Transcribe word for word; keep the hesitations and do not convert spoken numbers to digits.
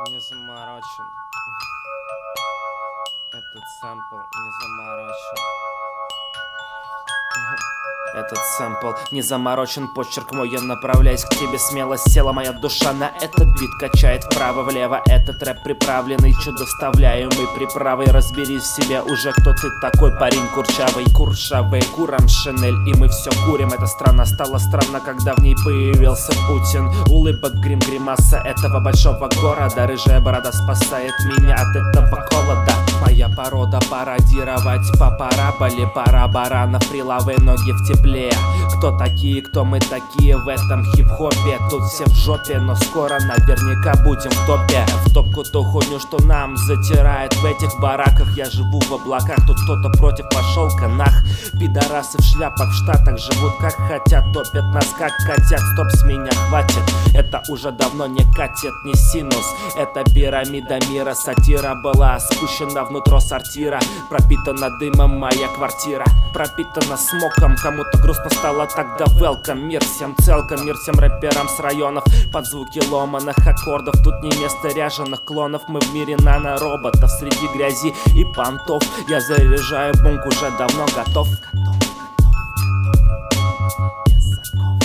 не заморочен. Этот сэмпл не заморочен. Этот сэмпл не заморочен, почерк мой, я направляюсь к тебе смело. Села моя душа на этот бит, качает вправо-влево. Этот рэп приправленный чудо вставляемый приправой. Разберись в себе уже, кто ты такой, парень курчавый. Куршавый, курам Шинель, и мы все курим. Эта страна стала странна, когда в ней появился Путин. Улыбок, грим, гримаса этого большого города. Рыжая борода спасает меня от этого холода. Моя порода пародировать по параболе. Пара баранов, прилавы, ноги в тепле. Кто такие, кто мы такие в этом хип-хопе? Тут все в жопе, но скоро наверняка будем в топе. В топку ту хуйню, что нам затирает в этих бараках. Я живу в облаках, тут кто-то против пошел канах. Пидорасы в шляпах в Штатах живут как хотят, топят нас как котят. Стоп, с меня хватит, это уже давно не катет, не синус. Это пирамида мира, сатира была спущена внутрь сортира. Пропитана дымом моя квартира, пропитана смоком. Кому-то грустно стало, тогда welcome. Мир всем целком, мир всем рэперам с районов. Под звуки ломаных аккордов, тут не место ряженых клонов. Мы в мире нано-роботов, среди грязи и понтов. Я заряжаю бунк, уже давно готов. Готов, готов, готов. Я заков.